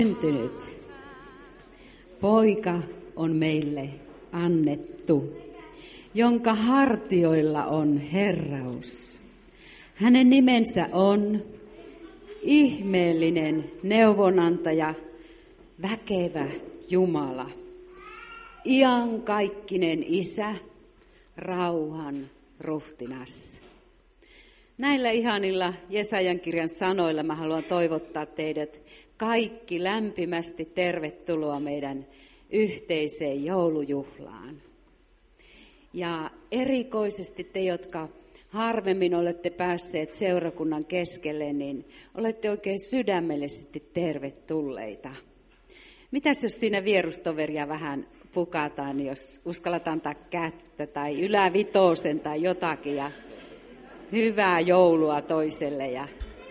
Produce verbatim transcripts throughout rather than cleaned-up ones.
syntynyt. Poika on meille annettu, jonka hartioilla on herraus. Hänen nimensä on ihmeellinen neuvonantaja, väkevä Jumala, iankaikkinen Isä, rauhan ruhtinas. Näillä ihanilla Jesajan kirjan sanoilla mä haluan toivottaa teidät kaikki lämpimästi tervetuloa meidän yhteiseen joulujuhlaan. Ja erikoisesti te, jotka harvemmin olette päässeet seurakunnan keskelle, niin olette oikein sydämellisesti tervetulleita. Mitäs jos siinä vierustoveria vähän pukataan, jos uskallat antaa kättä tai ylävitosen tai jotakin ja hyvää joulua toiselle. Ja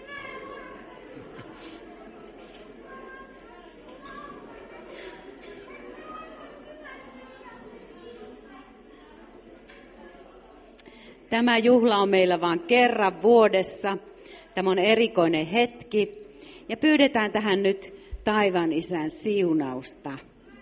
tämä juhla on meillä vain kerran vuodessa. Tämä on erikoinen hetki. Ja pyydetään tähän nyt taivaan Isän siunausta.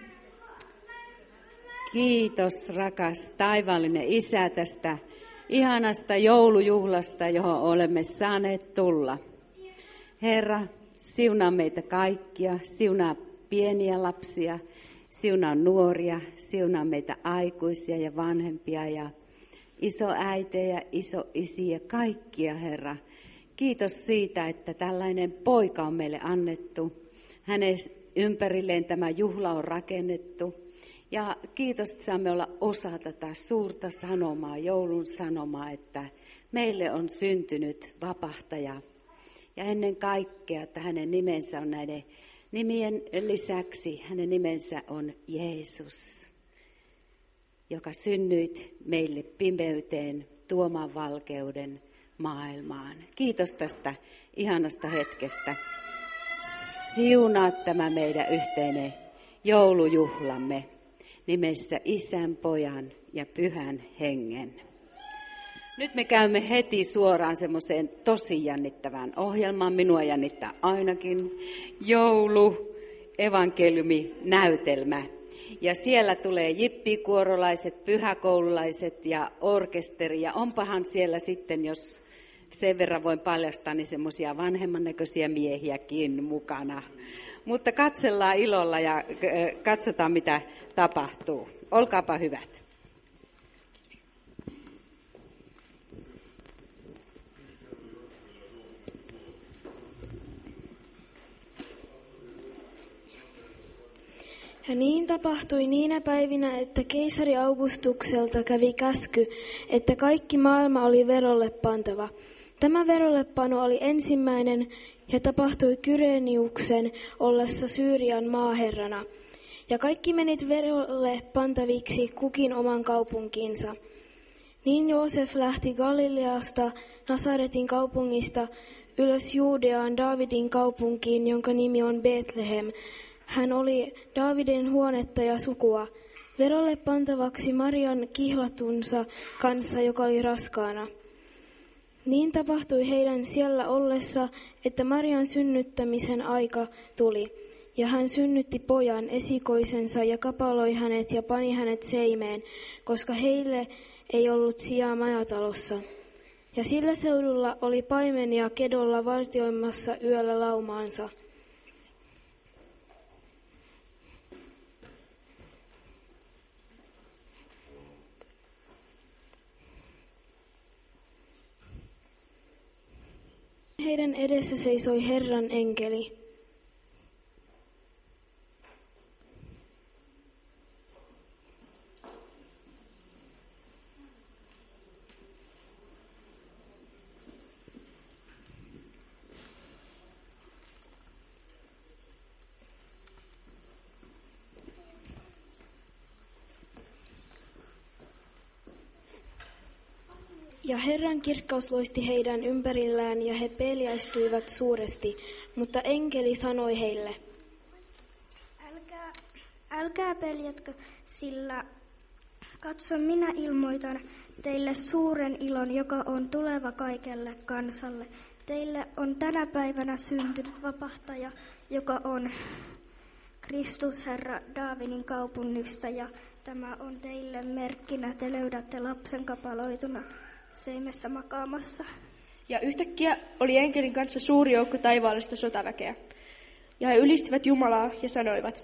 Kiitos rakas taivaallinen Isä tästä ihanasta joulujuhlasta, johon olemme saaneet tulla. Herra, siunaa meitä kaikkia, siunaa pieniä lapsia, siunaa nuoria, siunaa meitä aikuisia ja vanhempia ja isoäitejä, isoisiä, kaikkia, Herra. Kiitos siitä, että tällainen poika on meille annettu. Hänen ympärilleen tämä juhla on rakennettu. Ja kiitos, että saamme olla osa tätä suurta sanomaa, joulun sanomaa, että meille on syntynyt vapahtaja. Ja ennen kaikkea, että hänen nimensä on näiden nimien lisäksi, hänen nimensä on Jeesus, joka synnyit meille pimeyteen tuomaan valkeuden maailmaan. Kiitos tästä ihanasta hetkestä. Siunaa tämä meidän yhteinen joulujuhlamme nimessä Isän, Pojan ja Pyhän Hengen. Nyt me käymme heti suoraan semmoiseen tosi jännittävään ohjelmaan. Minua jännittää ainakin joulu, evankeliumi, näytelmä. Ja siellä tulee jippikuorolaiset, pyhäkoululaiset ja orkesteri. Ja onpahan siellä sitten, jos sen verran voin paljastaa, niin semmoisia vanhemman näköisiä miehiäkin mukana. Mutta katsellaan ilolla ja katsotaan, mitä tapahtuu. Olkaapa hyvät. Ja niin tapahtui niinä päivinä, että keisari Augustukselta kävi käsky, että kaikki maailma oli verolle pantava. Tämä verollepano oli ensimmäinen ja tapahtui Kyreniuksen ollessa Syyrian maaherrana. Ja kaikki menit verolle pantaviksi kukin oman kaupunkiinsa. Niin Joosef lähti Galileasta, Nasaretin kaupungista, ylös Juudeaan Daavidin kaupunkiin, jonka nimi on Betlehem. Hän oli Daavidin huonetta ja sukua, verolle pantavaksi Marian kihlatunsa kanssa, joka oli raskaana. Niin tapahtui heidän siellä ollessa, että Marian synnyttämisen aika tuli, ja hän synnytti pojan esikoisensa ja kapaloi hänet ja pani hänet seimeen, koska heille ei ollut sijaa majatalossa. Ja sillä seudulla oli paimenia kedolla vartioimassa yöllä laumaansa. Heidän edessä seisoi Herran enkeli. Ja Herran kirkkaus loisti heidän ympärillään, ja he peljästyivät suuresti, mutta enkeli sanoi heille: Älkää, älkää peljätkö, sillä katso, minä ilmoitan teille suuren ilon, joka on tuleva kaikelle kansalle. Teille on tänä päivänä syntynyt vapahtaja, joka on Kristus Herra Daavidin kaupungista, ja tämä on teille merkkinä, te löydätte lapsen kapaloituna seimessä makaamassa. Ja yhtäkkiä oli enkelin kanssa suuri joukko taivaallista sotaväkeä. Ja he ylistivät Jumalaa ja sanoivat: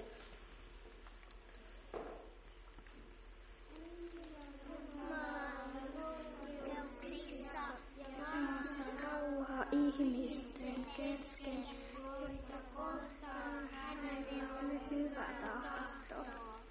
Rauha ihmisten kesken, joita kohtaan hänellä on hyvä tahto.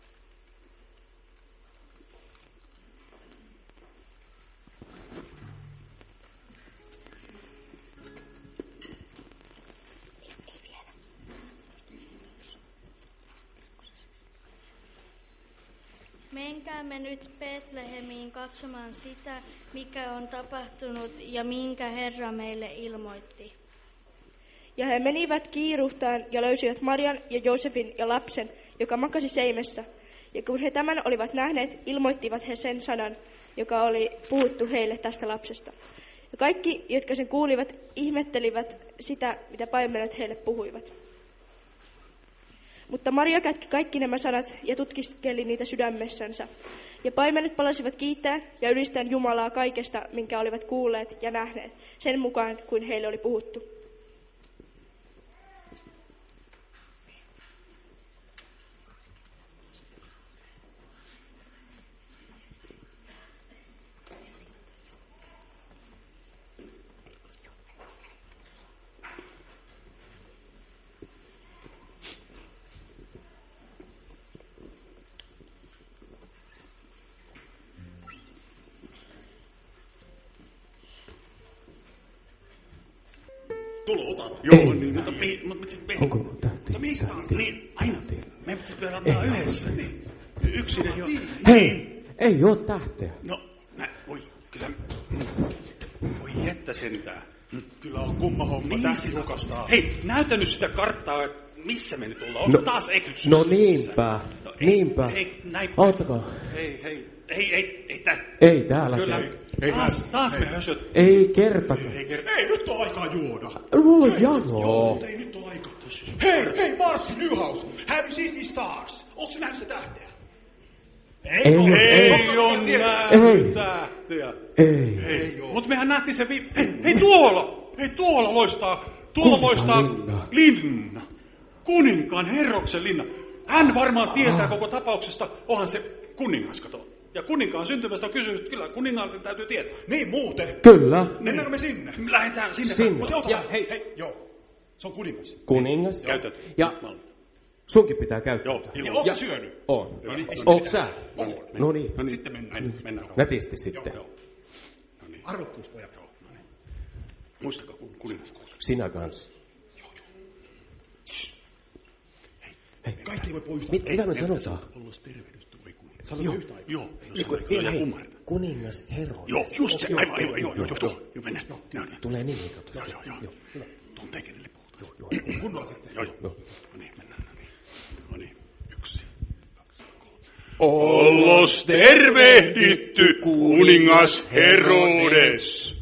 Menkäämme nyt Betlehemiin katsomaan sitä, mikä on tapahtunut ja minkä Herra meille ilmoitti. Ja he menivät kiiruhtaan ja löysivät Marian ja Joosefin ja lapsen, joka makasi seimessä. Ja kun he tämän olivat nähneet, ilmoittivat he sen sanan, joka oli puhuttu heille tästä lapsesta. Ja kaikki, jotka sen kuulivat, ihmettelivät sitä, mitä paimenet heille puhuivat. Mutta Maria kätki kaikki nämä sanat ja tutkiskeli niitä sydämessänsä. Ja paimenet palasivat kiittää ja ylistäen Jumalaa kaikesta, minkä olivat kuulleet ja nähneet, sen mukaan kuin heille oli puhuttu. Tulo, ota. Joo, niin, mutta mi, mutta mi, Onko tähti? mutta mistä taas? Tähti. Niin, aina. Tähti. Me pitää antaa yhdessä. Niin. Yksin ei ole. Hei, ei oo tähteä. No, nä, voi, kyllä. Voi jättä sentään. Kyllä on kumma homma, Niin tähti sitä- hukastaa. Hei, näytä nyt sitä karttaa, että missä me nyt ollaan. Onko No- taas eksyksissä? No niinpä, No ei, niinpä. Ei, näin. Auttakaa. Hei, hei, ei, ei, ei, tää. Ei täällä. Kyllä. Ei, ei, taas, taas me hösöt. ei kertakaan. Ei, kerta. Ei, nyt on aikaa juoda. Mulla on Joo, janoa. mutta ei nyt ole aikaa. Hei, hei, Martti Nyhaus, have you seen the stars? Onko se nähnyt sitä tähteä? Ei oo, Ei ei. oo Ei. nähnyt tähteä. Ei. Ei oo. Mutta mehän nähtiin se vi... Hei, hei tuolla! Hei tuolla loistaa, tuolla Kuninkaan loistaa linna. linna. Kuninkaan herroksen linna. Hän varmaan tietää koko tapauksesta, onhan se kuningas, kato. Ja kuninkaan syntymästä on kysymys, kyllä kuningaan täytyy tietää. Niin muuten. Kyllä. Mennäänkö me sinne? Lähdetään sinne. Sinne. Mutta ota, Ja hei, hei. hei, joo. Se on kuningas. Kuningas. Käytät. Ja sunkin pitää käyttää. Joo, Ja ilman. onko se syönyt? On. No niin, ei se Oot mitään. sä? On. No niin. No niin, Sitten mennään. mennään. mennään. Nätisti sitten. Joo, no niin. Arvokkuuspojat. No niin. Muistakaa kun kuningas. Sinä kanssa. Hei, Kaikki ei voi puhua yhtä. mit, mitä me sanotaan? Ollas tervehdys voi kuningas. Sanotaan yhtä aikaa. Joo, Niin kuin- joo, ja hei, ymmärrä. kuningas Herodes. Joo, just se. Joo, Aivan, aivan, joo, joo, joo, joo, joo, joo, mennään. No niin. Tulee nimi, kato. Joo, joo, joo. Tuntee kenelle puhutaan. Joo, Kunnolla sitten. Joo, joo. joo. No niin, mennään. No niin. No niin. Yksi, kaksi, kolme. Ollos tervehditty, kuningas Herodes.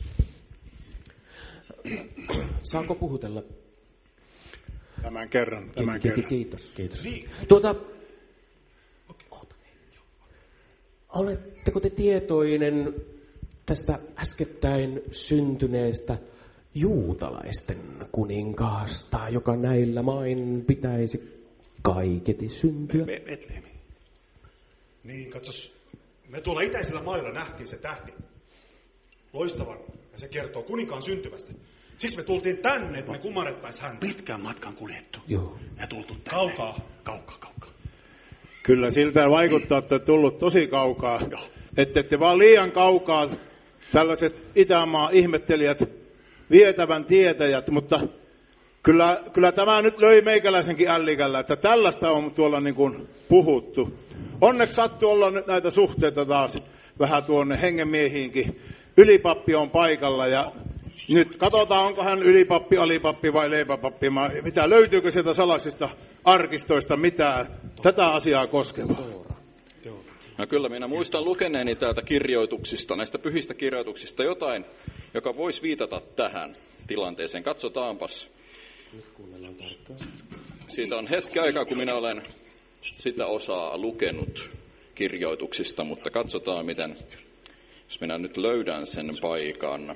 Saanko puhutella? Tämän kerran, tämän Ki- ki- kerran. Kiitos, kiitos. Niin. Tuota, oota. Oletteko te tietoinen tästä äskettäin syntyneestä juutalaisten kuninkaasta, joka näillä main pitäisi kaiketi syntyä? Be- Betlehemi. Niin, katsos. Me tuolla itäisellä mailla nähtiin se tähti. Loistavan. Ja se kertoo kuninkaan syntymästä. Siksi me tultiin tänne, että me kumarrettais häntä. Pitkän matkan kuljettu. Joo. Ja tultu tänne. Kaukaa. Kaukaa, kaukaa. Kyllä siltä vaikuttaa, että olette tullut tosi kaukaa. Joo. Ette ette vaan liian kaukaa tällaiset Itämaa ihmettelijät, vietävän tietäjät, mutta kyllä, kyllä tämä nyt löi meikäläisenkin ällikällä, että tällaista on tuolla niin kuin puhuttu. Onneksi sattuu olla nyt näitä suhteita taas vähän tuonne hengenmiehiinkin. Ylipappi on paikalla ja nyt katsotaan, onko hän ylipappi, alipappi vai leipäpappi. Mitä löytyykö sieltä salaisista arkistoista mitään tätä asiaa koskevaa? No kyllä, minä muistan lukeneeni täältä kirjoituksista, näistä pyhistä kirjoituksista jotain, joka voisi viitata tähän tilanteeseen. Katsotaanpas. siitä on hetki aikaa, kun minä olen sitä osaa lukenut kirjoituksista, mutta katsotaan, miten, jos minä nyt löydän sen paikan.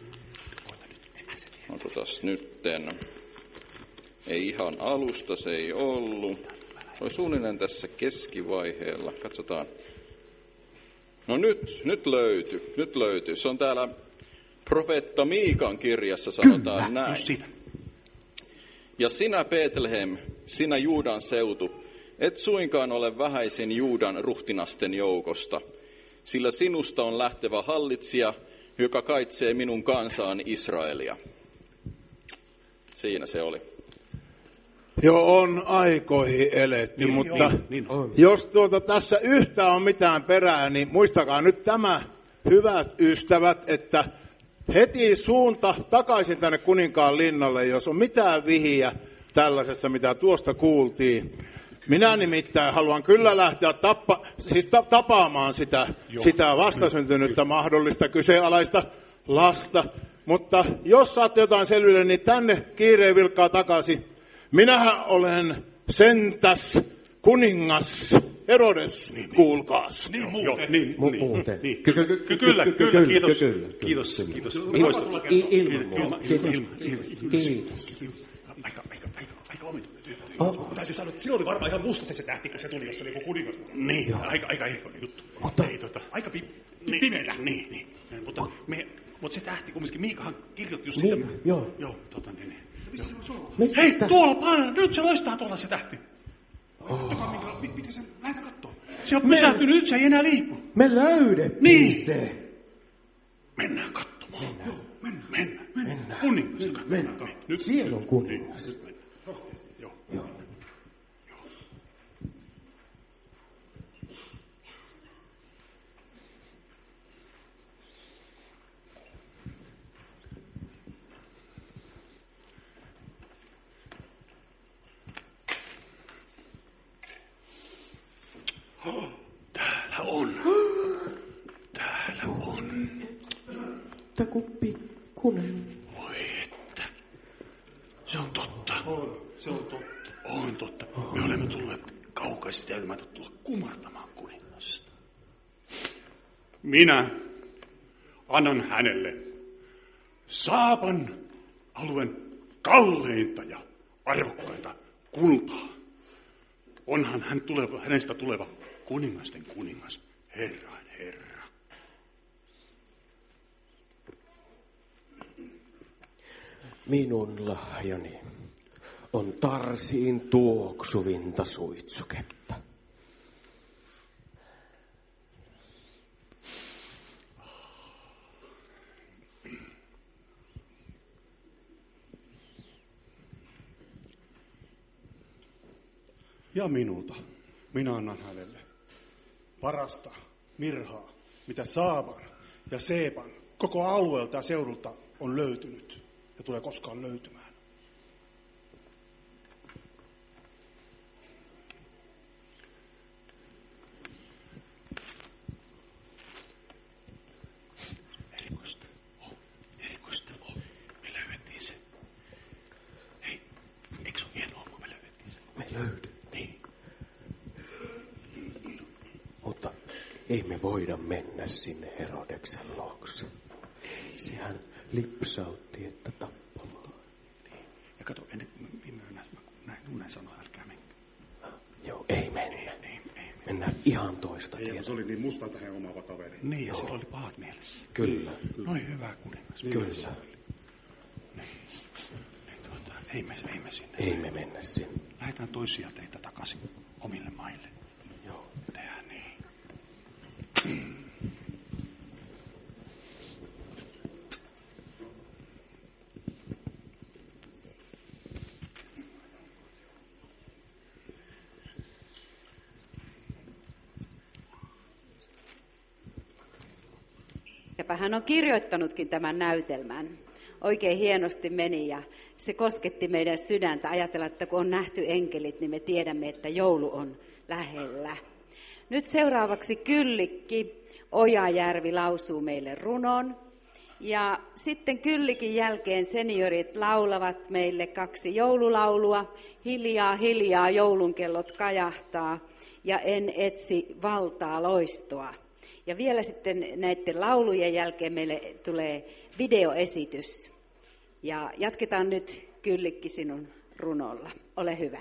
Onko tässä nytten? Ei ihan alusta, se ei ollut. Se oli suunnilleen tässä keskivaiheella. Katsotaan. No nyt, nyt löytyy, nyt löytyy. Se on täällä profeetta Miikan kirjassa, sanotaan Kyllä, näin. Siitä. Ja sinä, Betlehem, sinä Juudan seutu, et suinkaan ole vähäisin Juudan ruhtinasten joukosta, sillä sinusta on lähtevä hallitsija, joka kaitsee minun kansaani Israelia. Siinä se oli. Joo, on aikoihin eletty, niin, mutta niin, niin on. Jos tuota tässä yhtään on mitään perää, niin muistakaa nyt tämä, hyvät ystävät, että heti suunta takaisin tänne Kuninkaan linnalle, jos on mitään vihiä tällaisesta, mitä tuosta kuultiin. Minä nimittäin haluan kyllä lähteä tappa, siis ta, tapaamaan sitä, sitä vastasyntynyttä mahdollista kyseenalaista lasta. Mutta jos saatte jotain selville, niin tänne kiireen vilkkaa takaisin. Minähän olen sentäs kuningas Herodes, niin, kuulkaas. Niin, muuten. Niin, muuten. Kyllä, kyllä, kiitos. Kiitos, kiitos. Ilman, kiitos. Aika, aika, aika, aika omituinen. Täytyy sanoa, että silloin oli varmaan ihan musta se, se tähti, kun se tuli, jos se oli joku kuningas. Niin, aika, aika erikoinen juttu. Mutta ei, tota, aika pimeä. Niin, niin. Mutta, me, mutta se tähti kumminkin, Miikahan kirjoitti just sitä. Joo. Joo, tota niin. Hei, tuolla paina, nyt se loistaa tuolla se tähti. Oh. Miten se, lähtä kattoo. Se on pysähtynyt, nyt se ei enää liiku. Me löydettiin niin. se. Mennään katsomaan. Mennään. Joo, mennään. Mennään. Mennään. Kuningas. Mennään. Mennään. Nyt. Siellä on kuningas. Nyt mennään. Rohkeasti. Joo. Joo. Täällä on. Täällä on. Taku pikkunen. Voi että. Se on totta. On, se on totta. On totta. Me olemme tulleet kaukaisesti ja me tulla kumartamaan kuningasta. Minä annan hänelle Saapan alueen kalleinta ja arvokkainta kultaa. Onhan hän tuleva, hänestä tuleva kuningasten kuningas, Herran Herra. Minun lahjani on tarsiin tuoksuvinta suitsuketta. Ja minulta. Minä annan hänelle parasta mirhaa, mitä Saaban ja Seepan koko alueelta ja seudulta on löytynyt ja tulee koskaan löytymään. Erikoista. Oh, erikoista. Oh, me löydettiin se. Hei, eikö se ole hienoa, kun me löydettiin se? Me löydettiin. Mutta ei me voida mennä sinne Herodeksen luokse. Sehän lipsautti, että tappamaan. Niin. Ja kato, ennen kuin viime yönä näin unen sanoa, älkää menkää. Joo, ei mennä. Ei, ei, ei, Mennään ihan toista tietä. Ei, se oli niin mustan tähän omaava kaveri. Niin, ja sillä oli pahat mielessä. Kyllä. Noin hyvä kuningas. Niin. Kyllä. Niin. Tuota, ei, me, ei me sinne. Ei me mennä sinne. Lähdetään toisia teitä takaisin omille maille. Joo. Tehdään niin. Sepä hän on kirjoittanutkin tämän näytelmän. Oikein hienosti meni ja se kosketti meidän sydäntä. Ajatella, että kun on nähty enkelit, niin me tiedämme, että joulu on lähellä. Nyt seuraavaksi Kyllikki Ojajärvi lausuu meille runon. Ja sitten Kyllikin jälkeen seniorit laulavat meille kaksi joululaulua. Hiljaa, hiljaa joulunkellot kajahtaa ja en etsi valtaa loistoa. Ja vielä sitten näiden laulujen jälkeen meille tulee videoesitys. Ja jatketaan nyt Kyllikki sinun runolla. Ole hyvä.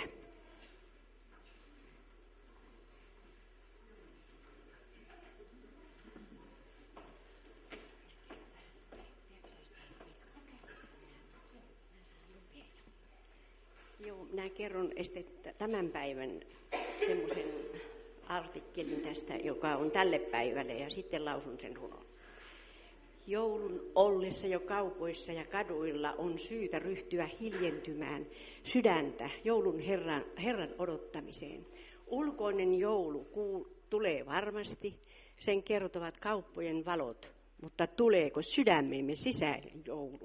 Joo, minä kerron tämän päivän semmoisen artikkelin tästä, joka on tälle päivälle, ja sitten lausun sen runon. Joulun ollessa jo kaupoissa ja kaduilla on syytä ryhtyä hiljentymään sydäntä joulun herran, herran odottamiseen. Ulkoinen joulu kuu, tulee varmasti, sen kertovat kauppojen valot, mutta tuleeko sydämemme sisäinen joulu?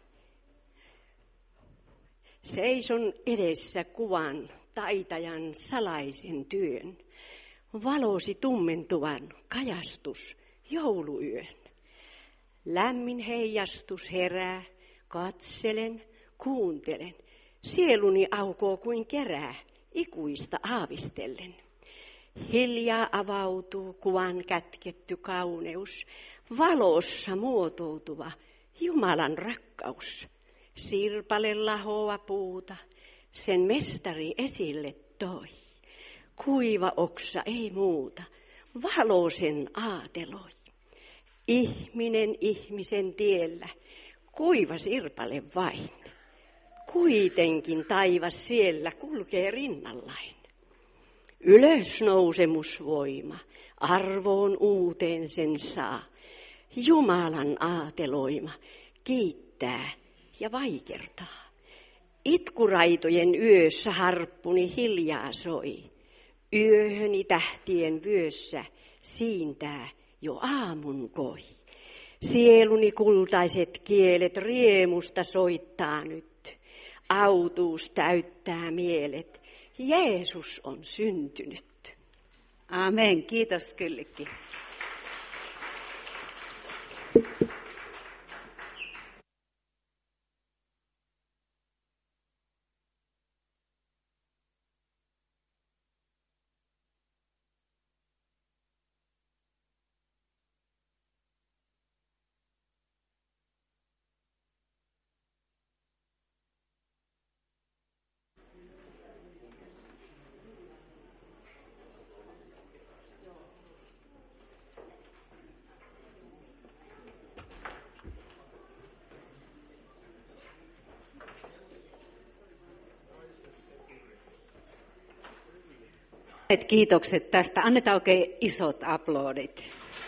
Seison edessä kuvan taitajan salaisen työn, valosi tummentuvan kajastus jouluyön. Lämmin heijastus herää, katselen, kuuntelen, sieluni aukoo kuin kerää, ikuista aavistellen. Hiljaa avautuu kuvan kätketty kauneus, valossa muotoutuva Jumalan rakkaus. Sirpale lahoa puuta, sen mestari esille toi. Kuiva oksa ei muuta, valo sen aateloi. Ihminen ihmisen tiellä, kuiva sirpale vain. Kuitenkin taivas siellä kulkee rinnallain. Ylösnousemusvoima, arvoon uuteen sen saa. Jumalan aateloima kiittää ja vaikertaa. Itkuraitojen yössä harppuni hiljaa soi. Yöhöni tähtien vyössä siintää jo aamun koi. Sieluni kultaiset kielet riemusta soittaa nyt. Autuus täyttää mielet. Jeesus on syntynyt. Amen. Kiitos Kyllikki. Kiitokset tästä. Annetaan oikein isot aplodit.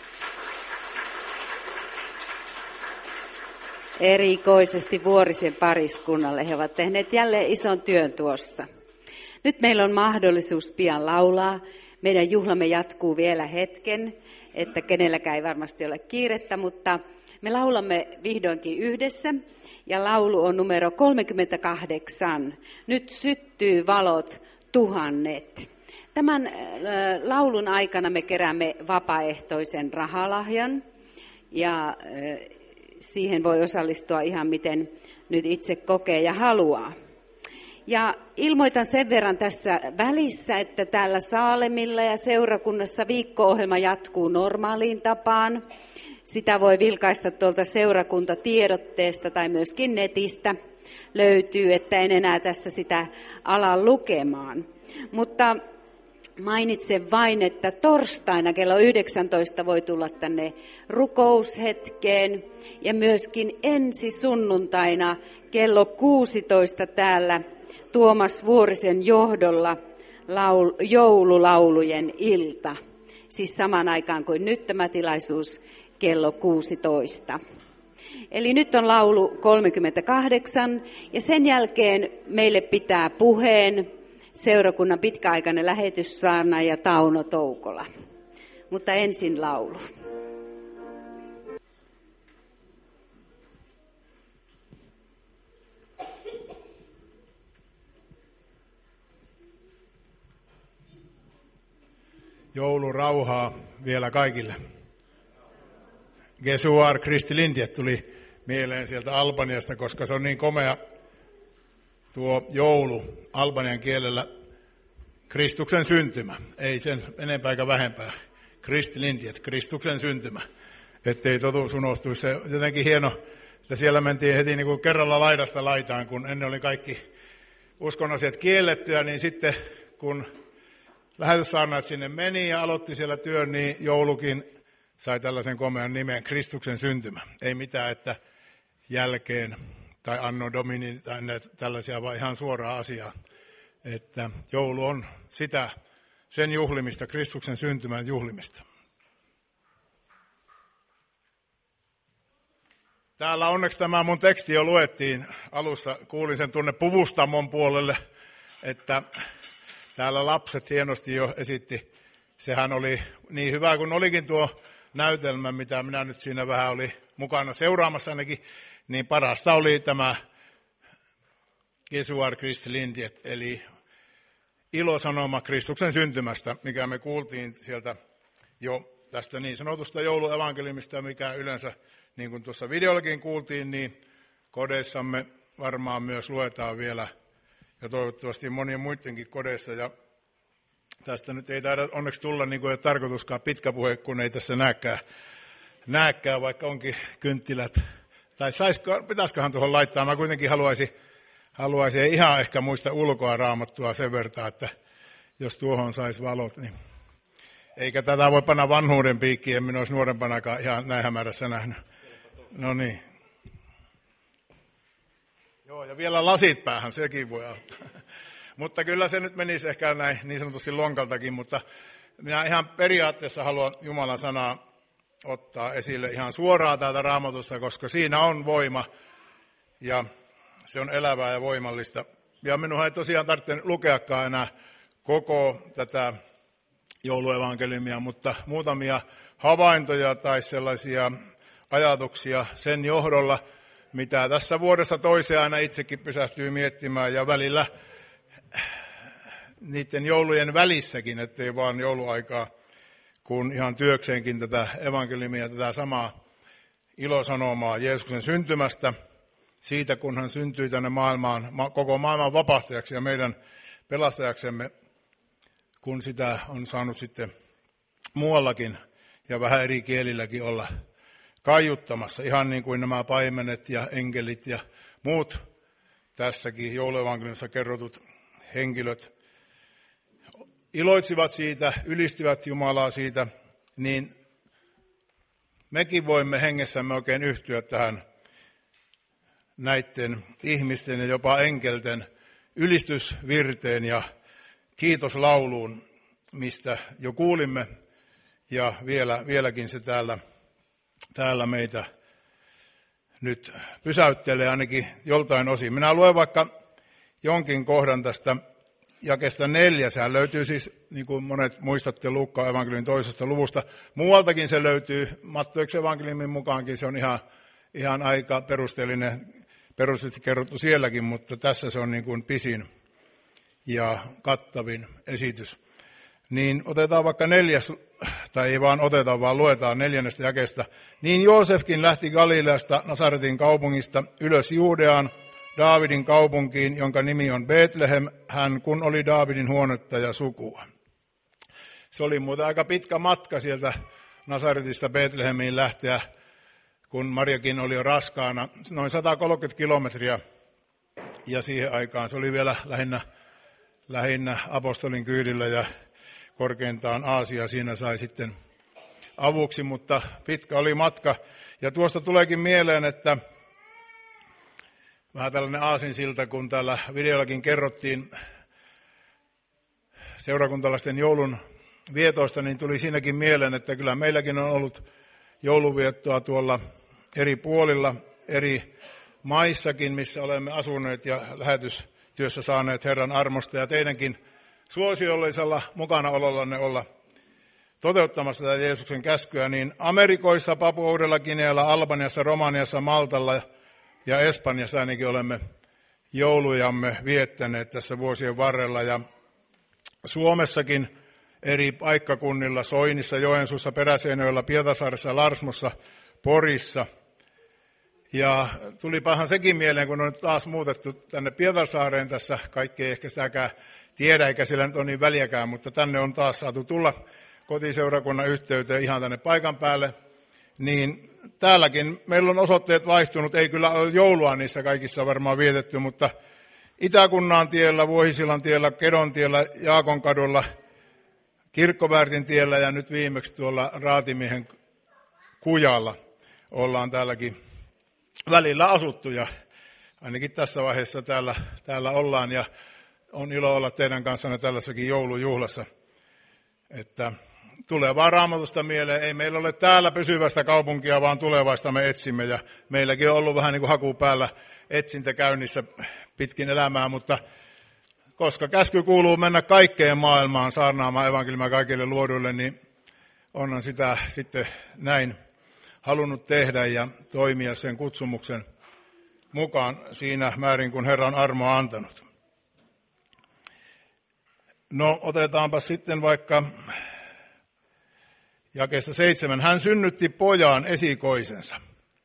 Erikoisesti Vuorisen pariskunnalle. He ovat tehneet jälleen ison työn tuossa. Nyt meillä on mahdollisuus pian laulaa. Meidän juhlamme jatkuu vielä hetken, että kenelläkään ei varmasti ole kiirettä, mutta me laulamme vihdoinkin yhdessä. Ja laulu on numero kolmekymmentäkahdeksan. Nyt syttyy valot tuhannet. Tämän laulun aikana me keräämme vapaaehtoisen rahalahjan ja siihen voi osallistua ihan miten nyt itse kokee ja haluaa. Ja ilmoitan sen verran tässä välissä, että täällä Saalemilla ja seurakunnassa viikko-ohjelma jatkuu normaaliin tapaan. Sitä voi vilkaista tuolta seurakuntatiedotteesta tai myöskin netistä löytyy, että en enää tässä sitä ala lukemaan. Mutta mainitsen vain, että torstaina kello yhdeksäntoista voi tulla tänne rukoushetkeen ja myöskin ensi sunnuntaina kello kuusitoista täällä Tuomas Vuorisen johdolla laul, joululaulujen ilta. Siis samaan aikaan kuin nyt tämä tilaisuus kello kuusitoista. Eli nyt on laulu kolmekymmentäkahdeksan ja sen jälkeen meille pitää puheen seurakunnan pitkäaikainen lähetyssaarnaaja Tauno Toukola. Mutta ensin laulu. Joulurauhaa vielä kaikille. Gesuar Kristi Lindie tuli mieleen sieltä Albaniasta, koska se on niin komea tuo joulu albanian kielellä. Kristuksen syntymä, ei sen enempää eikä vähempää. Kristilintiet, Kristuksen syntymä, ettei totuus unohtuisi. Se jotenkin hieno, että siellä mentiin heti niin kuin kerralla laidasta laitaan, kun ennen oli kaikki uskonnosiat kiellettyä, niin sitten kun lähetyssaarnaat sinne meni ja aloitti siellä työn, niin joulukin sai tällaisen komean nimen, Kristuksen syntymä. Ei mitään, että jälkeen tai anno domini tai tällaisia, vaan ihan suoraa asiaa. Että joulu on sitä, sen juhlimista, Kristuksen syntymän juhlimista. Täällä onneksi tämä mun teksti jo luettiin alussa, kuulin sen tunne Puvustamon puolelle, että täällä lapset hienosti jo esitti. Sehän oli niin hyvä kuin olikin tuo näytelmä, mitä minä nyt siinä vähän oli mukana seuraamassa ainakin, niin parasta oli tämä Jesuar Kristilintiet, eli ilosanoma Kristuksen syntymästä, mikä me kuultiin sieltä jo tästä niin sanotusta jouluevankeliumista, mikä yleensä, niin kuin tuossa videollakin kuultiin, niin kodeissamme varmaan myös luetaan vielä, ja toivottavasti monien muidenkin kodeissa. Ja tästä nyt ei taida onneksi tulla niin kuin ei tarkoituskaan pitkä puhe, kun ei tässä näkään, näkään vaikka onkin kynttilät. Tai saisiko, pitäisiköhän tuohon laittaa, mä kuitenkin haluaisin, haluaisin ei ihan ehkä muista ulkoa Raamattua sen verran, että jos tuohon saisi valot, niin eikä tätä voi panna vanhuuden piikkiin, en minä olisi nuorempanakaan ihan näin hämärässä nähnyt. No niin. Joo, ja vielä lasit päähän, sekin voi auttaa. Mutta kyllä se nyt menisi ehkä näin niin sanotusti lonkaltakin, mutta minä ihan periaatteessa haluan Jumalan sanaa ottaa esille ihan suoraan täältä Raamatusta, koska siinä on voima ja se on elävää ja voimallista. Ja minun ei tosiaan tarvitse lukeakaan enää koko tätä jouluevankeliumia, mutta muutamia havaintoja tai sellaisia ajatuksia sen johdolla, mitä tässä vuodesta toiseen aina itsekin pysähtyy miettimään ja välillä niiden joulujen välissäkin, ettei vaan jouluaikaa, kun ihan työkseenkin tätä evankeliumia, tätä samaa ilosanomaa Jeesuksen syntymästä, siitä kun hän syntyi tänne maailmaan, koko maailman vapahtajaksi ja meidän pelastajaksemme, kun sitä on saanut sitten muuallakin ja vähän eri kielilläkin olla kaiuttamassa, ihan niin kuin nämä paimenet ja enkelit ja muut tässäkin jouluevankeliumissa kerrotut henkilöt iloitsivat siitä, ylistivät Jumalaa siitä, niin mekin voimme hengessämme oikein yhtyä tähän näiden ihmisten ja jopa enkelten ylistysvirteen ja kiitoslauluun, mistä jo kuulimme, ja vielä, vieläkin se täällä, täällä meitä nyt pysäyttelee ainakin joltain osin. Minä luen vaikka jonkin kohdan tästä jakeesta neljä. Sehän löytyy siis, niin kuin monet muistatte, Luukkaan evankeliumin toisesta luvusta. Muualtakin se löytyy, Matteuksen evankeliumin mukaankin se on ihan, ihan aika perusteellinen, perusteellisesti kerrottu sielläkin, mutta tässä se on niin kuin pisin ja kattavin esitys. Niin otetaan vaikka neljäs, tai ei vaan oteta, vaan luetaan neljännestä jakeesta. Niin Joosefkin lähti Galileasta Nasaretin kaupungista ylös Juudeaan, Daavidin kaupunkiin, jonka nimi on Betlehem, hän kun oli Daavidin huonettaja sukua. Se oli muuten aika pitkä matka sieltä Nasaretista Betlehemiin lähteä, kun Mariakin oli jo raskaana, noin sata kolmekymmentä kilometriä, ja siihen aikaan se oli vielä lähinnä, lähinnä apostolin kyydillä ja korkeintaan Aasia siinä sai sitten avuksi, mutta pitkä oli matka. Ja tuosta tuleekin mieleen, että vähän tällainen aasinsilta, kun täällä videollakin kerrottiin seurakuntalaisten joulun vietoista, niin tuli siinäkin mieleen, että kyllä meilläkin on ollut jouluviettoa tuolla eri puolilla, eri maissakin, missä olemme asuneet ja lähetystyössä saaneet Herran armosta ja teidänkin suosiollisella mukanaolollanne olla toteuttamassa tätä Jeesuksen käskyä, niin Amerikoissa, Papua Guinealla, Albaniassa, Romaniassa, Maltalla ja Espanjassa ainakin olemme joulujamme viettäneet tässä vuosien varrella. Ja Suomessakin eri paikkakunnilla, Soinissa, Joensuussa, Peräseinäjoella, Pietarsaaressa, Larsmossa, Porissa Ja tulipahan sekin mieleen, kun on taas muutettu tänne Pietarsaareen tässä, kaikki ei ehkä sitäkään tiedä, eikä sillä nyt ole niin väliäkään, mutta tänne on taas saatu tulla kotiseurakunnan yhteyteen ihan tänne paikan päälle. Niin täälläkin meillä on osoitteet vaihtunut, ei kyllä ole joulua niissä kaikissa varmaan vietetty, mutta Itäkunnan tiellä, Vuohisilan tiellä, Kedon tiellä, Jaakon kadulla, Kirkkoväärtin tiellä ja nyt viimeksi tuolla Raatimiehen kujalla ollaan täälläkin välillä asuttu ja ainakin tässä vaiheessa täällä, täällä ollaan ja on ilo olla teidän kanssanne tällaisessakin joulujuhlassa. Että tulee vaan Raamatusta mieleen, ei meillä ole täällä pysyvästä kaupunkia, vaan tulevaista me etsimme ja meilläkin on ollut vähän niin kuin haku päällä etsintä käynnissä pitkin elämää, mutta koska käsky kuuluu mennä kaikkeen maailmaan saarnaamaan evankeliumia kaikille luoduille, niin onhan sitä sitten näin halunnut tehdä ja toimia sen kutsumuksen mukaan siinä määrin, kun Herra on armoa antanut. No otetaanpa sitten vaikka jakeesta seitsemän. Hän synnytti pojan esikoisensa.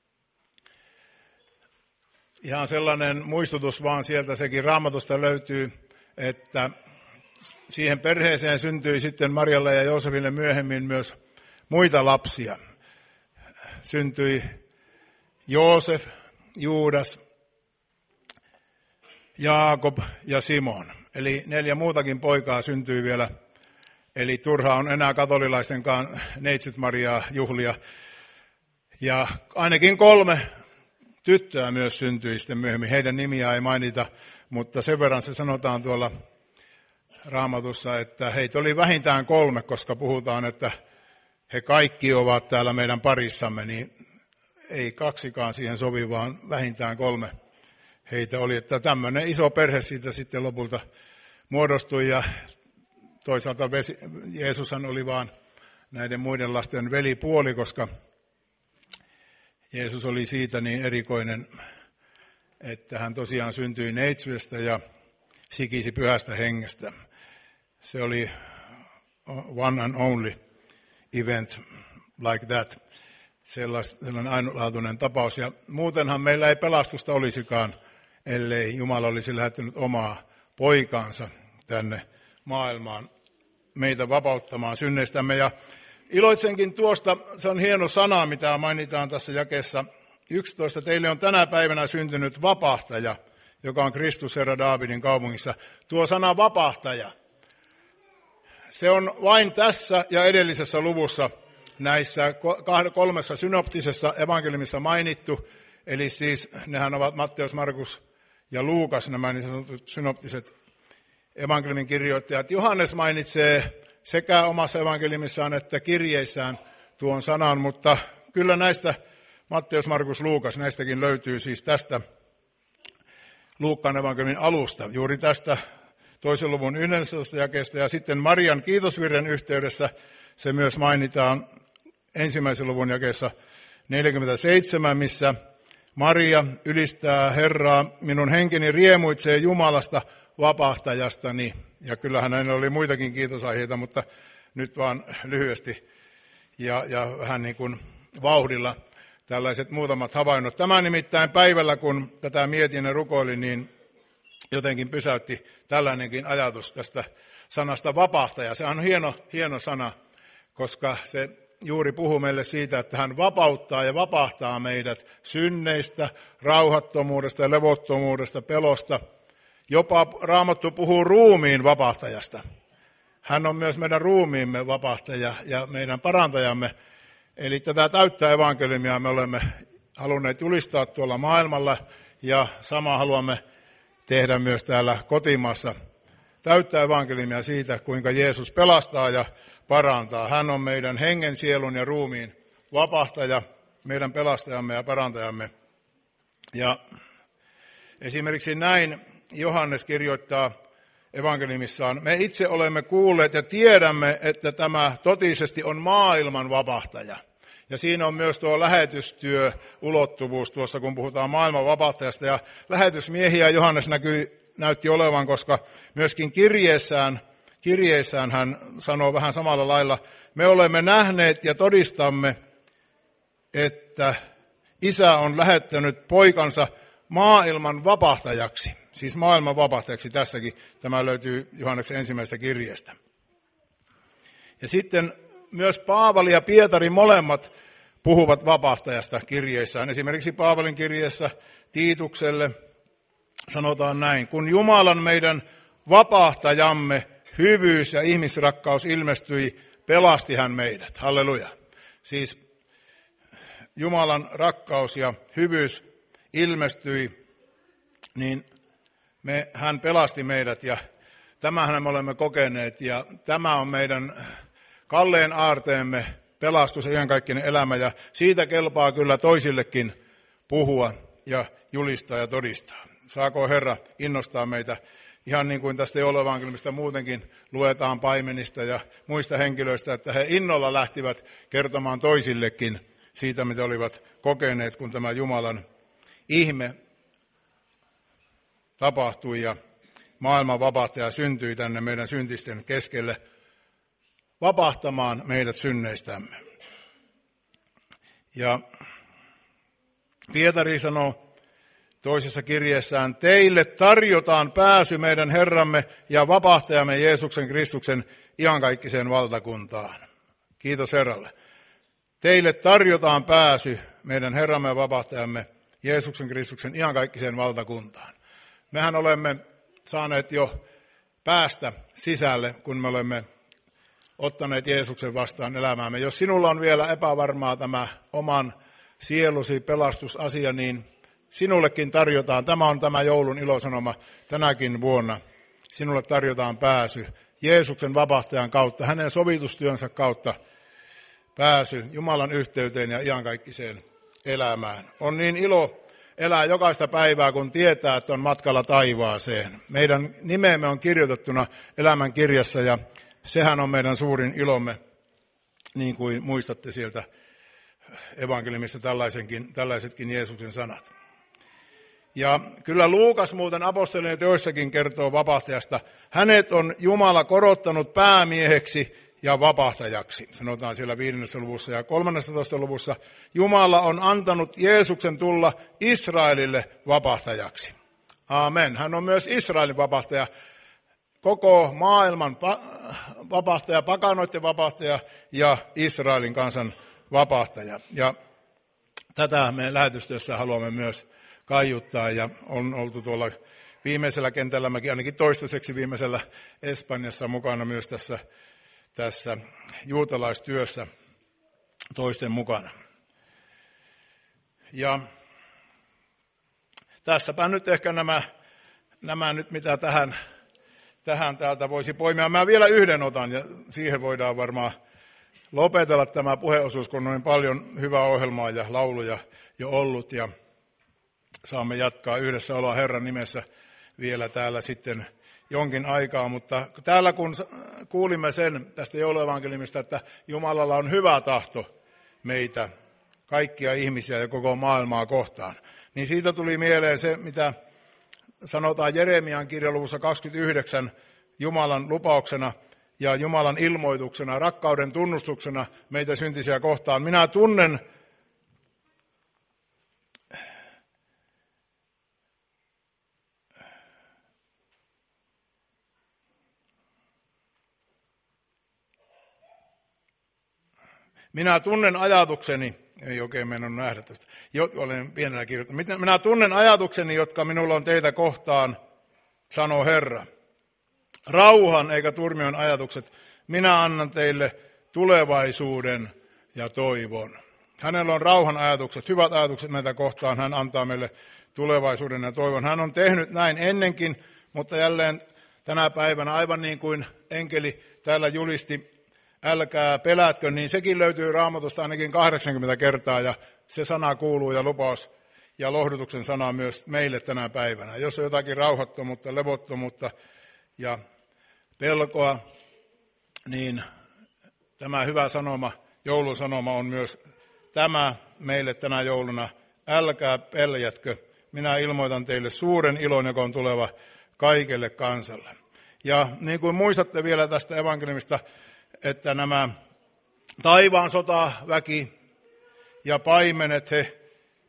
Ihan sellainen muistutus vaan sieltä sekin Raamatusta löytyy, että siihen perheeseen syntyi sitten Marjalle ja Joosefille myöhemmin myös muita lapsia. Syntyi Joosef, Juudas, Jaakob ja Simon. Eli neljä muutakin poikaa syntyi vielä. Eli turha on enää katolilaistenkaan neitsyt Mariaa juhlia. Ja ainakin kolme tyttöä myös syntyi sitten myöhemmin. Heidän nimiä ei mainita, mutta sen verran se sanotaan tuolla Raamatussa, että heitä oli vähintään kolme, koska puhutaan, että he kaikki ovat täällä meidän parissamme, niin ei kaksikaan siihen sovi, vaan vähintään kolme heitä oli. Että tämmöinen iso perhe siitä sitten lopulta muodostui ja toisaalta Jeesushan oli vaan näiden muiden lasten velipuoli, koska Jeesus oli siitä niin erikoinen, että hän tosiaan syntyi neitsyestä ja sikisi pyhästä hengestä. Se oli one and only event like that, sellainen ainutlaatuinen tapaus. Ja muutenhan meillä ei pelastusta olisikaan, ellei Jumala olisi lähettänyt omaa poikaansa tänne maailmaan meitä vapauttamaan synneistämme. Ja iloitsenkin tuosta, se on hieno sana, mitä mainitaan tässä jakeessa yksitoista. Teille on tänä päivänä syntynyt vapahtaja, joka on Kristus Herra Daavidin kaupungissa. Tuo sana vapahtaja, se on vain tässä ja edellisessä luvussa näissä kolmessa synoptisessa evankeliumissa mainittu. Eli siis nehän ovat Matteus, Markus ja Luukas, nämä niin sanotut synoptiset evankeliumin kirjoittajat. Johannes mainitsee sekä omassa evankeliumissaan että kirjeissään tuon sanan, mutta kyllä näistä Matteus, Markus, Luukas, näistäkin löytyy siis tästä Luukkaan evankeliumin alusta, juuri tästä toisen luvun yhdentoista jakeesta. Ja sitten Marian kiitosvirren yhteydessä se myös mainitaan ensimmäisen luvun jakeessa neljäkymmentäseitsemän, missä Maria ylistää Herraa, minun henkeni riemuitsee Jumalasta vapahtajastani. Ja kyllähän hänellä oli muitakin kiitosaiheita, mutta nyt vaan lyhyesti ja, ja vähän niin kuin vauhdilla tällaiset muutamat havainnot. Tämä nimittäin päivällä, kun tätä mietin ja rukoilin, niin jotenkin pysäytti tällainenkin ajatus tästä sanasta vapahtaja. Se on hieno, hieno sana, koska se juuri puhuu meille siitä, että hän vapauttaa ja vapahtaa meidät synneistä, rauhattomuudesta ja levottomuudesta, pelosta. Jopa Raamattu puhuu ruumiin vapahtajasta. Hän on myös meidän ruumiimme vapahtaja ja meidän parantajamme. Eli tätä täyttää evankeliumia me olemme halunneet julistaa tuolla maailmalla ja sama haluamme tehdä myös täällä kotimaassa. Täyttää evankeliumia siitä, kuinka Jeesus pelastaa ja parantaa. Hän on meidän hengen, sielun ja ruumiin vapahtaja, meidän pelastajamme ja parantajamme. Ja esimerkiksi näin Johannes kirjoittaa evankeliumissaan, me itse olemme kuulleet ja tiedämme, että tämä totisesti on maailman vapahtaja. Ja siinä on myös tuo lähetystyö ulottuvuus tuossa, kun puhutaan maailman vapahtajasta. Ja lähetysmiehiä Johannes näkyi, näytti olevan, koska myöskin kirjeessään, kirjeissään hän sanoo vähän samalla lailla, me olemme nähneet ja todistamme, että Isä on lähettänyt poikansa maailman vapahtajaksi. Siis maailman vapahtajaksi, tässäkin tämä löytyy Johanneksen ensimmäisestä kirjeestä. Ja sitten myös Paavali ja Pietari molemmat puhuvat vapahtajasta kirjeissään. Esimerkiksi Paavalin kirjeessä Tiitukselle sanotaan näin: kun Jumalan meidän vapahtajamme hyvyys ja ihmisrakkaus ilmestyi, pelasti hän meidät. Halleluja. Siis Jumalan rakkaus ja hyvyys ilmestyi, niin me, hän pelasti meidät ja tämähän me olemme kokeneet ja tämä on meidän kalleen aarteemme pelastus ja iankaikkinen elämä ja siitä kelpaa kyllä toisillekin puhua ja julistaa ja todistaa. Saako Herra innostaa meitä ihan niin kuin tästä jouluevankeliumista muutenkin luetaan paimenista ja muista henkilöistä, että he innolla lähtivät kertomaan toisillekin siitä, mitä olivat kokeneet, kun tämä Jumalan ihme tapahtui ja maailman vapahtaja syntyi tänne meidän syntisten keskelle vapahtamaan meidät synneistämme. Ja Pietari sanoo toisessa kirjeessään, teille tarjotaan pääsy meidän Herramme ja vapahtajamme Jeesuksen Kristuksen iankaikkiseen valtakuntaan. Kiitos Herralle. Teille tarjotaan pääsy meidän Herramme ja vapahtajamme Jeesuksen Kristuksen iankaikkiseen valtakuntaan. Mehän olemme saaneet jo päästä sisälle, kun me olemme ottaneet Jeesuksen vastaan elämäämme. Jos sinulla on vielä epävarmaa tämä oman sielusi pelastusasia, niin sinullekin tarjotaan, tämä on tämä joulun ilosanoma tänäkin vuonna, sinulle tarjotaan pääsy Jeesuksen vapahtajan kautta, hänen sovitustyönsä kautta pääsy Jumalan yhteyteen ja iankaikkiseen elämään. On niin ilo elää jokaista päivää, kun tietää, että on matkalla taivaaseen. Meidän nimemme on kirjoitettuna elämän kirjassa ja sehän on meidän suurin ilomme, niin kuin muistatte sieltä evankeliumista tällaisenkin, tällaisetkin Jeesuksen sanat. Ja kyllä Luukas muuten apostolien teoissakin kertoo vapahtajasta. Hänet on Jumala korottanut päämieheksi ja vapahtajaksi. Sanotaan siellä viidennessä luvussa ja kolmannessatoista luvussa. Jumala on antanut Jeesuksen tulla Israelille vapahtajaksi. Aamen. Hän on myös Israelin vapahtaja. Koko maailman vapahtaja, pakanoiden vapahtaja ja Israelin kansan vapahtaja. Ja tätä me lähetystyössä haluamme myös kaiuttaa ja on oltu tuolla viimeisellä kentällämmekin, ainakin toistaiseksi viimeisellä Espanjassa mukana myös tässä, tässä juutalaistyössä toisten mukana. Ja tässäpä nyt ehkä nämä, nämä nyt mitä tähän, tähän täältä voisi poimia. Mä vielä yhden otan ja siihen voidaan varmaan lopetella tämä puheosuus, kun on paljon hyvää ohjelmaa ja lauluja jo ollut ja saamme jatkaa yhdessä oloa Herran nimessä vielä täällä sitten jonkin aikaa, mutta täällä kun kuulimme sen tästä jouluevankeliumista, että Jumalalla on hyvä tahto meitä, kaikkia ihmisiä ja koko maailmaa kohtaan, niin siitä tuli mieleen se, mitä sanotaan Jeremian kirjaluvussa kaksikymmentäyhdeksän Jumalan lupauksena ja Jumalan ilmoituksena, rakkauden tunnustuksena meitä syntisiä kohtaan. Minä tunnen Minä tunnen ajatukseni, ei oikein mennä nähdä tästä, olen pienellä kirjoittanut. Minä tunnen ajatukseni, jotka minulla on teitä kohtaan, sanoo Herra. Rauhan eikä turmion ajatukset. Minä annan teille tulevaisuuden ja toivon. Hänellä on rauhan ajatukset, hyvät ajatukset meitä kohtaan. Hän antaa meille tulevaisuuden ja toivon. Hän on tehnyt näin ennenkin, mutta jälleen tänä päivänä, aivan niin kuin enkeli täällä julisti, älkää pelätkö, niin sekin löytyy Raamatusta ainakin kahdeksankymmentä kertaa, ja se sana kuuluu ja lupaus ja lohdutuksen sana myös meille tänä päivänä. Jos on jotakin rauhattomuutta, levottomuutta ja pelkoa, niin tämä hyvä sanoma, joulusanoma on myös tämä meille tänä jouluna. Älkää peljätkö, minä ilmoitan teille suuren ilon, joka on tuleva kaikelle kansalle. Ja niin kuin muistatte vielä tästä evankeliumista, että nämä taivaan sotaväki ja paimenet, he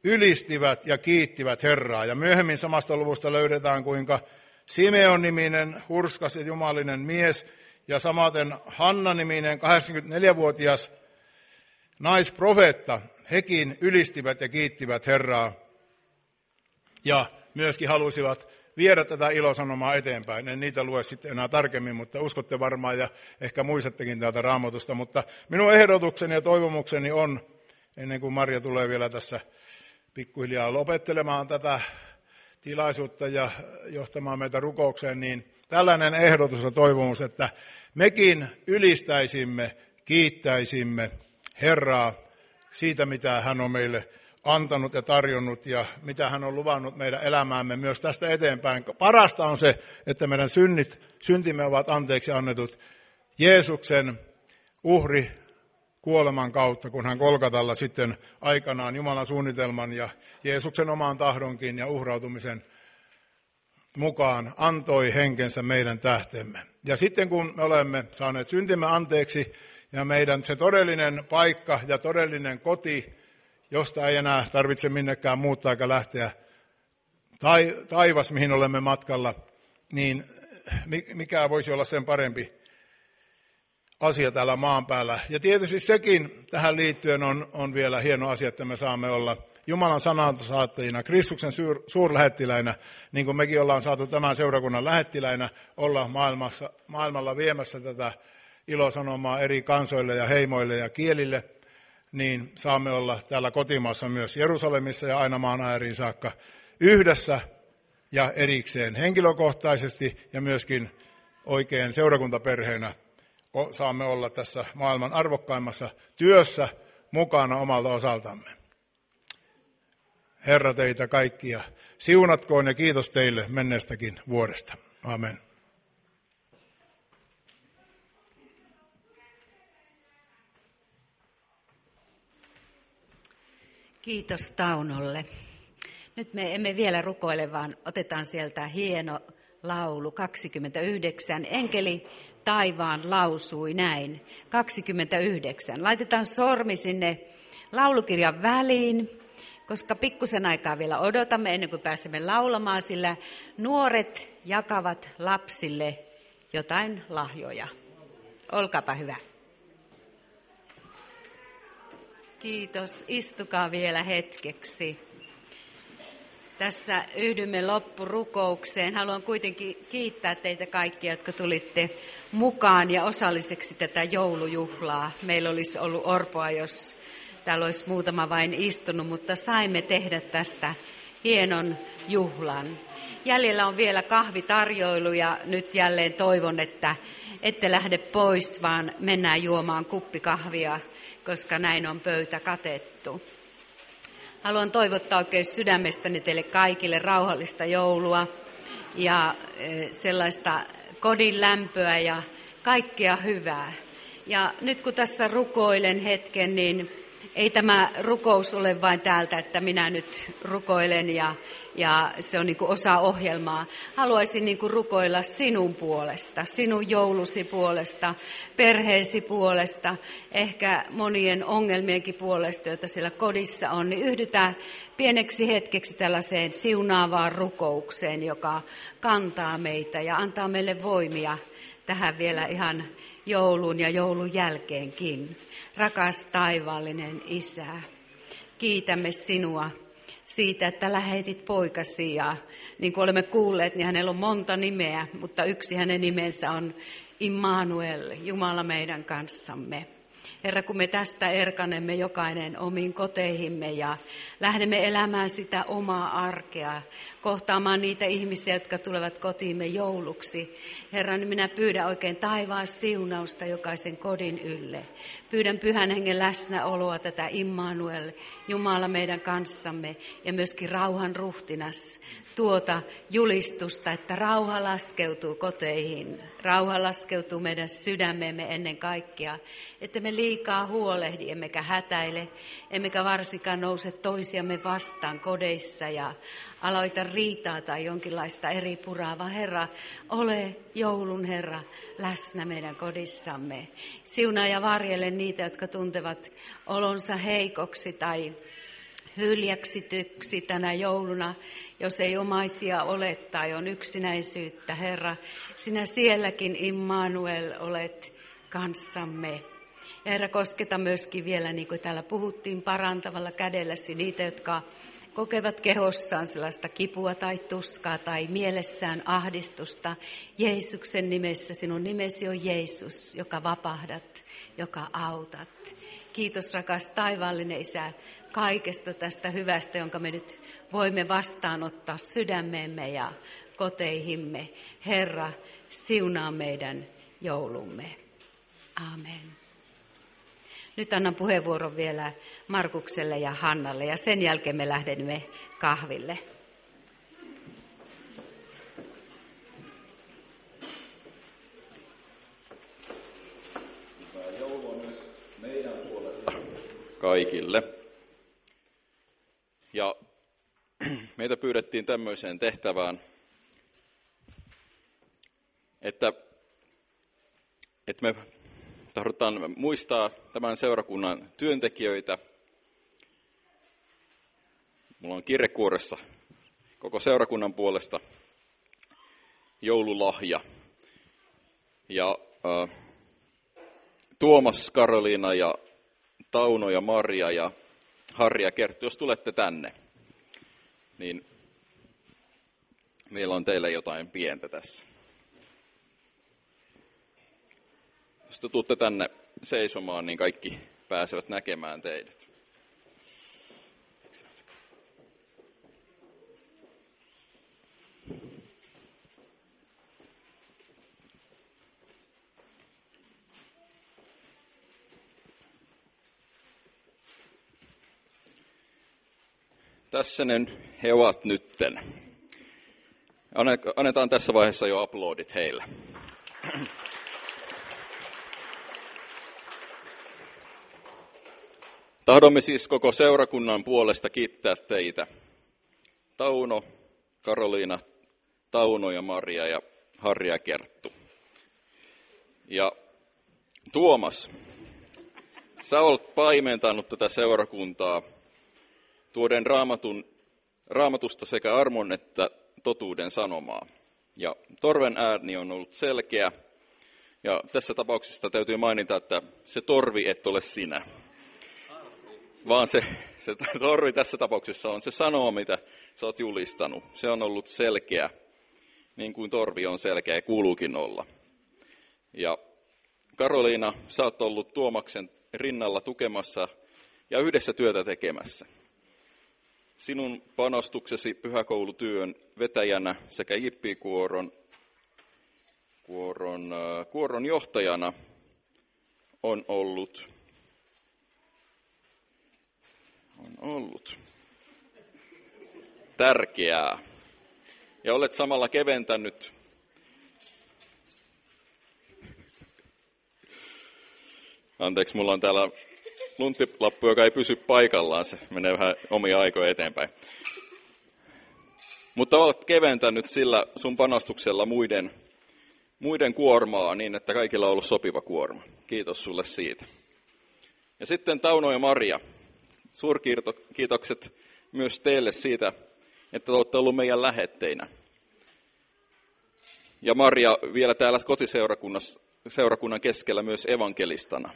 ylistivät ja kiittivät Herraa. Ja myöhemmin samasta luvusta löydetään, kuinka Simeon-niminen hurskas ja jumalinen mies ja samaten Hanna-niminen kahdeksankymmentäneljävuotias naisprofeetta, hekin ylistivät ja kiittivät Herraa ja myöskin halusivat viedä tätä ilosanomaa eteenpäin. En niitä lue sitten enää tarkemmin, mutta uskotte varmaan ja ehkä muistattekin täältä Raamatusta. Mutta minun ehdotukseni ja toivomukseni on, ennen kuin Marja tulee vielä tässä pikkuhiljaa lopettelemaan tätä tilaisuutta ja johtamaan meitä rukoukseen, niin tällainen ehdotus ja toivomus, että mekin ylistäisimme, kiittäisimme Herraa siitä, mitä hän on meille antanut ja tarjonnut ja mitä hän on luvannut meidän elämäämme myös tästä eteenpäin. Parasta on se, että meidän synnit, syntimme ovat anteeksi annetut Jeesuksen uhri kuoleman kautta, kun hän Golgatalla sitten aikanaan Jumalan suunnitelman ja Jeesuksen oman tahdonkin ja uhrautumisen mukaan antoi henkensä meidän tähtemme. Ja sitten kun me olemme saaneet syntimme anteeksi ja meidän se todellinen paikka ja todellinen koti, josta ei enää tarvitse minnekään muuttaa eikä lähteä, tai taivas, mihin olemme matkalla, niin mikä voisi olla sen parempi asia täällä maan päällä. Ja tietysti sekin tähän liittyen on, on vielä hieno asia, että me saamme olla Jumalan sanansaattajina, Kristuksen suur, suurlähettiläinä, niin kuin mekin ollaan saatu tämän seurakunnan lähettiläinä, olla maailmassa, maailmalla viemässä tätä ilosanomaa eri kansoille ja heimoille ja kielille, niin saamme olla täällä kotimaassa myös Jerusalemissa ja aina maan ääriin saakka yhdessä ja erikseen henkilökohtaisesti ja myöskin oikein seurakuntaperheenä saamme olla tässä maailman arvokkaimmassa työssä mukana omalta osaltamme. Herra teitä kaikkia siunatkoon ja kiitos teille menneestäkin vuodesta. Amen. Kiitos Taunolle. Nyt me emme vielä rukoile, vaan otetaan sieltä hieno laulu kaksikymmentäyhdeksän. Enkeli taivaan lausui näin. kaksikymmentäyhdeksän. Laitetaan sormi sinne laulukirjan väliin, koska pikkusen aikaa vielä odotamme ennen kuin pääsemme laulamaan, sillä nuoret jakavat lapsille jotain lahjoja. Olkaapa hyvä. Kiitos. Istukaa vielä hetkeksi. Tässä yhdymme loppurukoukseen. Haluan kuitenkin kiittää teitä kaikkia, jotka tulitte mukaan ja osalliseksi tätä joulujuhlaa. Meillä olisi ollut orpoa, jos täällä olisi muutama vain istunut, mutta saimme tehdä tästä hienon juhlan. Jäljellä on vielä kahvitarjoilu ja nyt jälleen toivon, että ette lähde pois, vaan mennään juomaan kuppikahvia, koska näin on pöytä katettu. Haluan toivottaa oikein sydämestäni teille kaikille rauhallista joulua ja sellaista kodin lämpöä ja kaikkea hyvää. Ja nyt kun tässä rukoilen hetken, niin ei tämä rukous ole vain täältä, että minä nyt rukoilen ja, ja se on niin kuin osa ohjelmaa. Haluaisin niin kuin rukoilla sinun puolesta, sinun joulusi puolesta, perheesi puolesta, ehkä monien ongelmienkin puolesta, joita siellä kodissa on. Niin yhdytään pieneksi hetkeksi tällaiseen siunaavaan rukoukseen, joka kantaa meitä ja antaa meille voimia tähän vielä ihan joulun ja joulun jälkeenkin. Rakas taivaallinen Isä, kiitämme sinua siitä, että lähetit poikasi ja niin kuin olemme kuulleet, niin hänellä on monta nimeä, mutta yksi hänen nimensä on Immanuel, Jumala meidän kanssamme. Herra, kun me tästä erkanemme jokainen omiin koteihimme ja lähdemme elämään sitä omaa arkea, kohtaamaan niitä ihmisiä, jotka tulevat kotiimme jouluksi. Herra, niin minä pyydän oikein taivaan siunausta jokaisen kodin ylle. Pyydän Pyhän Hengen läsnäoloa tätä Immanuel, Jumala meidän kanssamme ja myöskin rauhan ruhtinas. Tuota julistusta, että rauha laskeutuu koteihin, rauha laskeutuu meidän sydämemme ennen kaikkea, että me liikaa huolehdi, emmekä hätäile, emmekä varsinkaan nouse toisiamme vastaan kodeissa ja aloita riitaa tai jonkinlaista eri puraa, vaan Herra, ole joulun Herra läsnä meidän kodissamme. Siunaa ja varjele niitä, jotka tuntevat olonsa heikoksi tai hyljäksityksi tänä jouluna, jos ei omaisia ole tai on yksinäisyyttä. Herra, sinä sielläkin, Immanuel, olet kanssamme. Ja Herra, kosketa myöskin vielä, niin kuin täällä puhuttiin, parantavalla kädelläsi niitä, jotka kokevat kehossaan sellaista kipua tai tuskaa tai mielessään ahdistusta. Jeesuksen nimessä, sinun nimesi on Jeesus, joka vapahdat, joka autat. Kiitos, rakas taivaallinen Isä, kaikesta tästä hyvästä, jonka me nyt voimme vastaanottaa sydämeemme ja koteihimme. Herra, siunaa meidän joulumme. Amen. Nyt annan puheenvuoron vielä Markukselle ja Hannalle ja sen jälkeen me lähdemme kahville. Hyvää joulua myös meidän puolesta kaikille. Ja meitä pyydettiin tämmöiseen tehtävään, että, että me tahdotaan muistaa tämän seurakunnan työntekijöitä. Mulla on kirjekuoressa koko seurakunnan puolesta joululahja. Ja äh, Tuomas, Karoliina ja Tauno ja Maria ja Harri ja Kerttu, jos tulette tänne, niin meillä on teille jotain pientä tässä. Jos te tuutte tänne seisomaan, niin kaikki pääsevät näkemään teidät. Tässä ne he ovat nytten. Annetaan tässä vaiheessa jo aplodit heille. Tahdomme siis koko seurakunnan puolesta kiittää teitä. Tauno, Karoliina, Tauno ja Maria ja Harri ja Kerttu. Ja Tuomas, sä olet paimentanut tätä seurakuntaa tuoden raamatun, raamatusta sekä armon että totuuden sanomaa. Ja torven ääni on ollut selkeä. Ja tässä tapauksessa täytyy mainita, että se torvi et ole sinä. Vaan se, se torvi tässä tapauksessa on se sanoma, mitä sä oot julistanut. Se on ollut selkeä, niin kuin torvi on selkeä ja kuuluukin olla. Ja Karoliina, sä oot ollut Tuomaksen rinnalla tukemassa ja yhdessä työtä tekemässä. Sinun panostuksesi pyhäkoulutyön vetäjänä sekä jippikuoron kuoron, äh, kuoron johtajana on ollut, on ollut tärkeää. Ja olet samalla keventänyt Anteeksi, mulla on täällä lunttilappu, joka ei pysy paikallaan. Se menee vähän omia aikoja eteenpäin. Mutta olet keventänyt sillä sun panostuksella muiden, muiden kuormaa niin, että kaikilla on ollut sopiva kuorma. Kiitos sulle siitä. Ja sitten Tauno ja Maria. Suurkiitokset myös teille siitä, että olette ollut meidän lähetteinä. Ja Maria vielä täällä kotiseurakunnan keskellä myös evankelistana.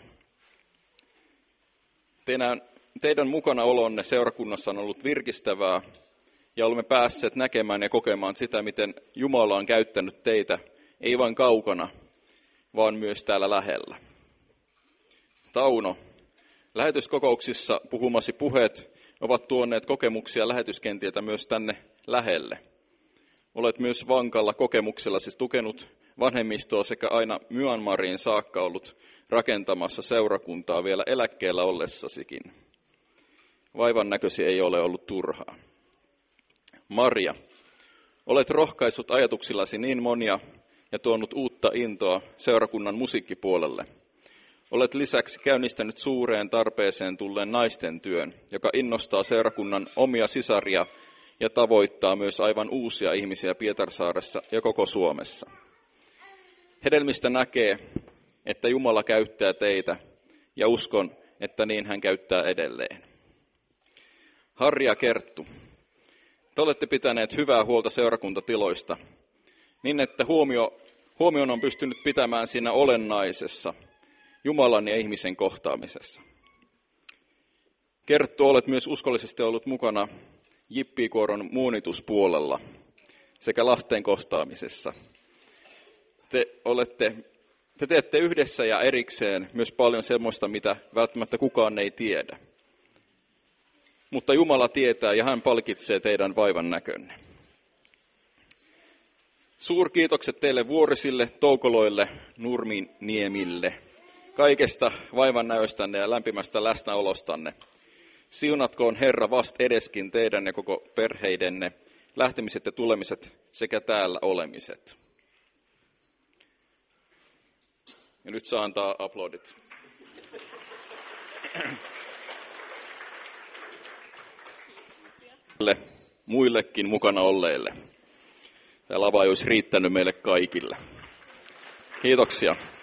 Teidän, teidän mukana olonne seurakunnassa on ollut virkistävää ja olemme päässeet näkemään ja kokemaan sitä, miten Jumala on käyttänyt teitä, ei vain kaukana, vaan myös täällä lähellä. Tauno, lähetyskokouksissa puhumasi puheet ovat tuoneet kokemuksia lähetyskentiltä myös tänne lähelle. Olet myös vankalla kokemuksella siis tukenut vanhemmistoa sekä aina Myanmariin saakka ollut rakentamassa seurakuntaa vielä eläkkeellä ollessasikin. Vaivan näkösi ei ole ollut turhaa. Maria, olet rohkaissut ajatuksillasi niin monia ja tuonut uutta intoa seurakunnan musiikkipuolelle. Olet lisäksi käynnistänyt suureen tarpeeseen tulleen naisten työn, joka innostaa seurakunnan omia sisaria ja tavoittaa myös aivan uusia ihmisiä Pietarsaaressa ja koko Suomessa. Hedelmistä näkee, että Jumala käyttää teitä, ja uskon, että niin hän käyttää edelleen. Harri ja Kerttu, te olette pitäneet hyvää huolta seurakuntatiloista, niin että huomio, huomion on pystynyt pitämään siinä olennaisessa, Jumalan ja ihmisen kohtaamisessa. Kerttu, olet myös uskollisesti ollut mukana Jippikuoron muunituspuolella sekä lasten kohtaamisessa. Te, olette, te teette yhdessä ja erikseen myös paljon semmoista, mitä välttämättä kukaan ei tiedä. Mutta Jumala tietää ja hän palkitsee teidän vaivan näkönne. Suurkiitokset teille Vuorisille, Toukoloille, Nurminiemille, kaikesta vaivan näöstänne ja lämpimästä läsnäolostanne. Siunatkoon Herra vast edeskin teidän ja koko perheidenne, lähtemiset ja tulemiset sekä täällä olemiset. Ja nyt saa antaa aplodit. Muillekin mukana olleille. Tämä lava ei olisi riittänyt meille kaikille. Kiitoksia.